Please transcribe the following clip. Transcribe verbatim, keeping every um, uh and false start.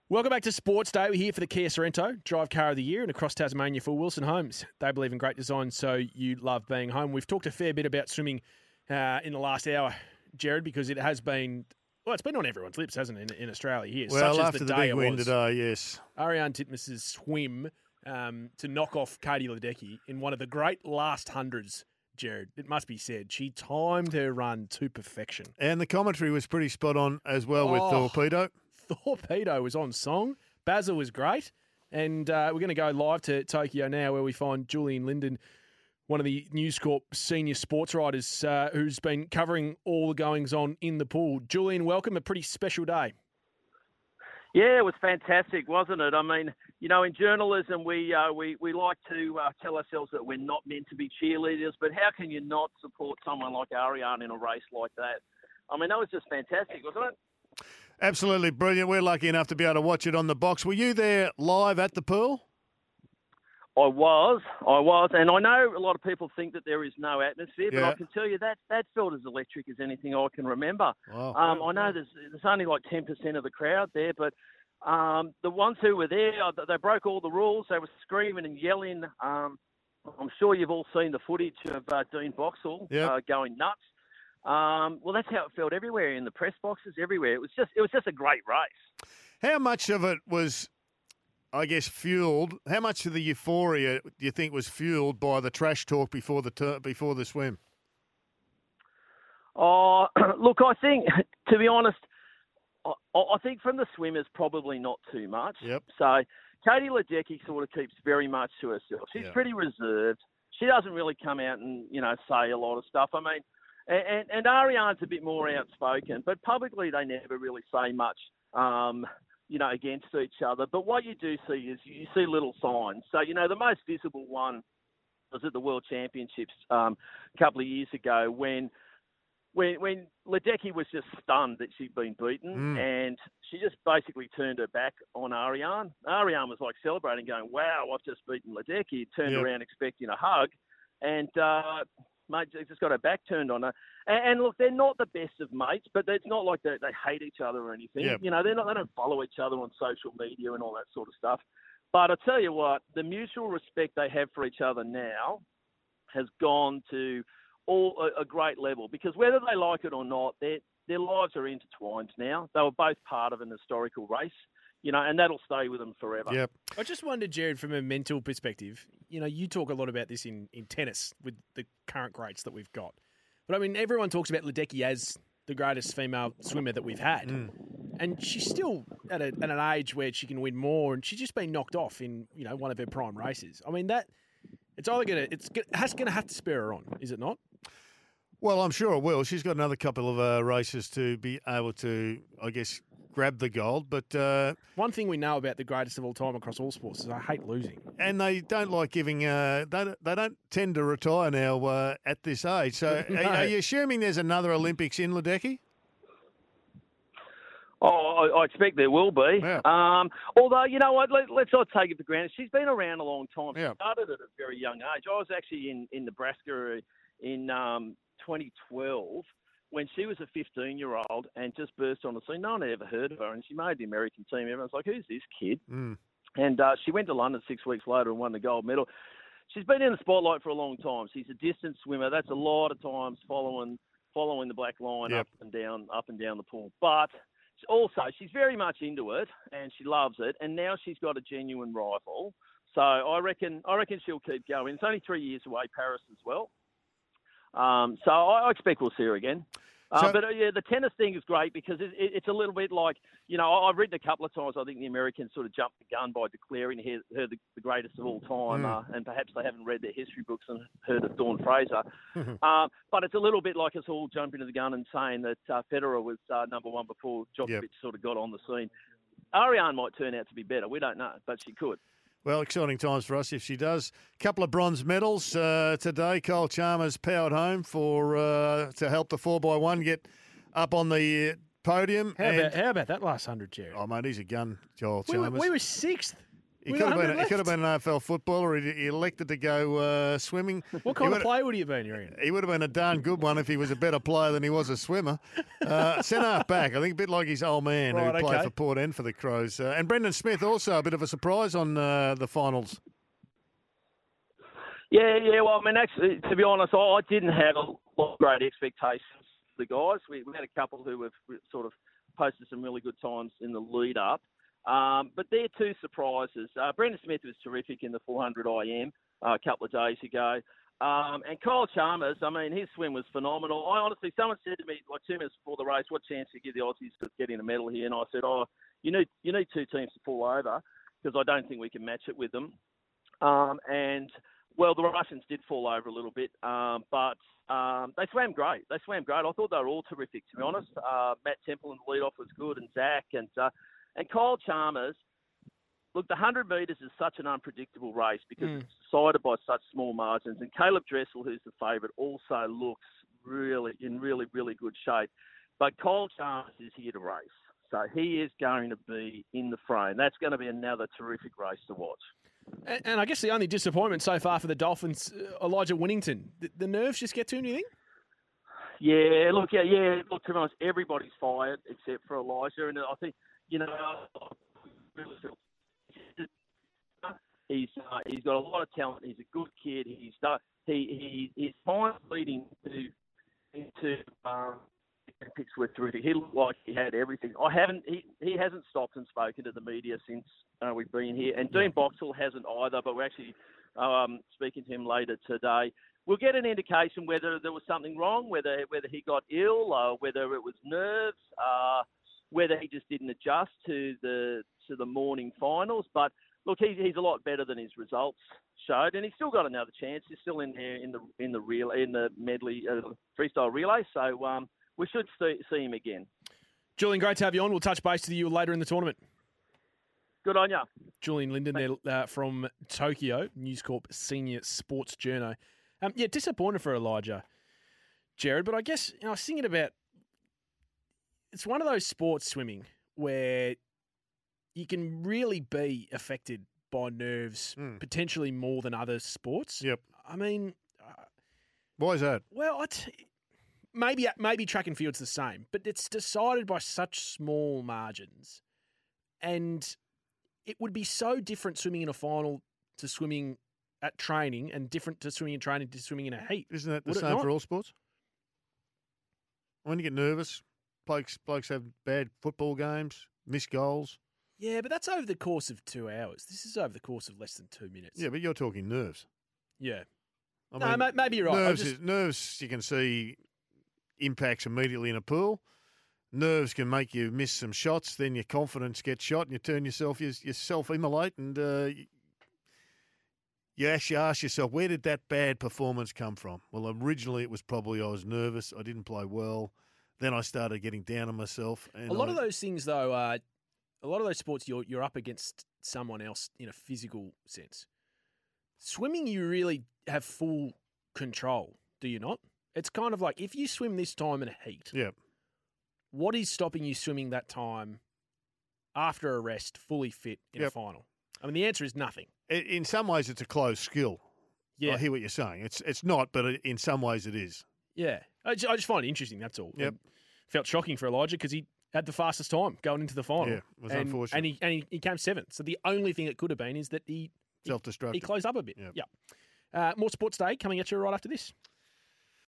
Welcome back to Sports Day. We're here for the Kia Sorrento Drive Car of the Year and across Tasmania for Wilson Homes. They believe in great design, so you love being home. We've talked a fair bit about swimming uh, in the last hour, Jared, because it has been, well, it's been on everyone's lips, hasn't it, in, in Australia here. Well, Such as after the, the day big it win was. today, yes. Ariane Titmus's swim um, to knock off Katie Ledecky in one of the great last hundreds, Jared. It must be said. She timed her run to perfection. And the commentary was pretty spot on as well with Oh. Torpedo. Torpedo was on song. Basil was great. And uh, we're going to go live to Tokyo now where we find Julian Linden, one of the News Corp senior sports writers uh, who's been covering all the goings-on in the pool. Julian, welcome. A pretty special day. Yeah, it was fantastic, wasn't it? I mean, you know, in journalism, we uh, we we like to uh, tell ourselves that we're not meant to be cheerleaders, but how can you not support someone like Ariane in a race like that? I mean, that was just fantastic, wasn't it? Absolutely brilliant. We're lucky enough to be able to watch it on the box. Were you there live at the pool? I was, I was, and I know a lot of people think that there is no atmosphere, but Yeah. I can tell you that that felt as electric as anything I can remember. Wow. Um, I know there's there's only like ten percent of the crowd there, but um, the ones who were there, uh, they broke all the rules. They were screaming and yelling. Um, I'm sure you've all seen the footage of uh, Dean Boxall Yep. uh, going nuts. Um, well, that's how it felt everywhere, in the press boxes, everywhere. It was just it was just a great race. How much of it was, I guess, fueled? How much of the euphoria do you think was fueled by the trash talk before the tur- before the swim? Oh, look, I think, to be honest, I, I think from the swimmers, probably not too much. Yep. So Katie Ledecky sort of keeps very much to herself. She's Yeah. pretty reserved. She doesn't really come out and, you know, say a lot of stuff. I mean, and, and Ariane's a bit more outspoken, but publicly they never really say much, um, you know, against each other. But what you do see is you see little signs. So, you know, the most visible one was at the World Championships um, a couple of years ago when when when Ledecky was just stunned that she'd been beaten, Mm. and she just basically turned her back on Ariane. Ariane was like celebrating, going, "Wow, I've just beaten Ledecky." Turned Yep. around expecting a hug, and uh, mate just got her back turned on her. And, and look, they're not the best of mates, but it's not like they, they hate each other or anything. Yep. You know, they're not they don't follow each other on social media and all that sort of stuff. But I tell you what, the mutual respect they have for each other now has gone to all a, a great level, because whether they like it or not, their their lives are intertwined now. They were both part of an historical race, you know, and that'll stay with them forever. Yep. I just wondered, Jared, from a mental perspective, you know, you talk a lot about this in, in tennis with the current greats that we've got. But, I mean, everyone talks about Ledecky as the greatest female swimmer that we've had. Mm. And she's still at, a, at an age where she can win more, and she's just been knocked off in, you know, one of her prime races. I mean, that it's either going to, it's going to have to spur her on, is it not? Well, I'm sure it will. She's got another couple of uh, races to be able to, I guess, grab the gold. But uh, One thing we know about the greatest of all time across all sports is I hate losing. and they don't like giving. Uh, they don't- they don't tend to retire now uh, at this age. So, No. are, are you assuming there's another Olympics in Ledecky? Oh, I, I expect there will be. Yeah. Um, although, you know what, let, let's not take it for granted. She's been around a long time. She Yeah. started at a very young age. I was actually in, in Nebraska in um, twenty twelve when she was a fifteen-year-old and just burst on the scene. No one had ever heard of her, and she made the American team. Everyone's like, who's this kid? Mm. And uh, she went to London six weeks later and won the gold medal. She's been in the spotlight for a long time. She's a distance swimmer. That's a lot of times following following the black line Yep. up and down, up and down the pool. But also, she's very much into it, and she loves it. And now she's got a genuine rival. So I reckon, I reckon she'll keep going. It's only three years away, Paris as well. Um, so I, I expect we'll see her again. Uh, So- but uh, yeah, the tennis thing is great because it, it, it's a little bit like, you know, I- I've written a couple of times. I think the Americans sort of jumped the gun by declaring her, her the, the greatest of all time, Mm. uh, and perhaps they haven't read their history books and heard of Dawn Fraser. uh, but it's a little bit like us all jumping to the gun and saying that uh, Federer was uh, number one before Djokovic Yep. sort of got on the scene. Ariane might turn out to be better. We don't know, but she could. Well, exciting times for us if she does. Couple of bronze medals uh, today. Kyle Chalmers powered home for uh, to help the four by one get up on the podium. How, and, about, how about that last hundred, Jared? Oh, mate, he's a gun, Joel we, were, Chalmers. we were sixth. He With could have been. one hundred He could have left. been an A F L footballer. He, he elected to go uh, swimming. What He kind of would- player would he have been, you reckon? He would have been a darn good one if he was a better player than he was a swimmer. Uh, centre half back, I think, a bit like his old man Right, who played okay. for Port End for the Crows. Uh, and Brendan Smith also a bit of a surprise on uh, the finals. Yeah, yeah. Well, I mean, actually, to be honest, I I didn't have a lot of great expectations for the guys. We, we had a couple who have sort of posted some really good times in the lead up. Um, but they're two surprises. Uh, Brendan Smith was terrific in the four hundred I M uh, a couple of days ago. Um, and Kyle Chalmers, I mean, his swim was phenomenal. I honestly, someone said to me like two minutes before the race, what chance do you give the Aussies of getting a medal here? And I said, oh, you need you need two teams to fall over because I don't think we can match it with them. Um, and well, the Russians did fall over a little bit, um, but um, they swam great. They swam great. I thought they were all terrific, to be honest. Uh, Matt Temple in the lead-off was good, and Zach. And uh, and Kyle Chalmers, look, the one hundred metres is such an unpredictable race because Mm. it's decided by such small margins. And Caleb Dressel, who's the favourite, also looks really in really, really good shape. But Kyle Chalmers is here to race. So he is going to be in the frame. That's going to be another terrific race to watch. And, and I guess the only disappointment so far for the Dolphins, uh, Elijah Winnington. The, the nerves just get to him, do you think? Yeah, look, yeah, yeah. Look, to be honest, everybody's fired except for Elijah, and I think you know, I really feel he's uh, he's got a lot of talent. He's a good kid. He's uh, he he his time's leading to into um, picks were terrific. He looked like he had everything. I haven't. He he hasn't stopped and spoken to the media since uh, we've been here, and Dean Boxall hasn't either. But we're actually um, speaking to him later today. We'll get an indication whether there was something wrong, whether whether he got ill, or whether it was nerves, uh, whether he just didn't adjust to the to the morning finals. But look, he's he's a lot better than his results showed, and he's still got another chance. He's still in there in the in the real in the medley uh, freestyle relay. So um, we should see, see him again. Julian, great to have you on. We'll touch base with you later in the tournament. Good on you. Julian Linden there uh, from Tokyo, News Corp senior sports journo. Um, yeah, disappointed for Elijah, Jared, but I guess you know, I was thinking about it's one of those sports, swimming, where you can really be affected by nerves, Mm. potentially more than other sports. Yep. I mean, uh, Why is that? well, I t- maybe maybe track and field's the same, but it's decided by such small margins, and it would be so different swimming in a final to swimming at training, and different to swimming and training to swimming in a heat. Isn't that the Would it same not? for all sports? When you get nervous, blokes blokes have bad football games, miss goals. Yeah, but that's over the course of two hours. This is over the course of less than two minutes. Yeah, but you're talking nerves. Yeah. I No, ma- maybe you're right. I'm Nerves, just- is, nerves you can see impacts immediately in a pool. Nerves can make you miss some shots. Then your confidence gets shot, and you turn yourself you, you self-immolate, and uh, you, you actually ask yourself, where did that bad performance come from? Well, originally it was probably I was nervous. I didn't play well. Then I started getting down on myself. And A lot I, of those things, though, uh, a lot of those sports, you're you're up against someone else in a physical sense. Swimming, you really have full control, do you not? It's kind of like if you swim this time in a heat, Yeah. what is stopping you swimming that time after a rest, fully fit in a Yep. final? I mean, the answer is nothing. I- In some ways, it's a closed skill. Yeah, I hear what you're saying. It's it's not, but in some ways it is. yeah. I just, I just find it interesting. That's all. Yep. And felt shocking for Elijah because he had the fastest time going into the final. Yeah, it was and, unfortunate. And he and he, he came seventh. So the only thing it could have been is that he he Self-destructive. closed up a bit. Yep. Yeah. Uh, more Sports Day coming at you right after this.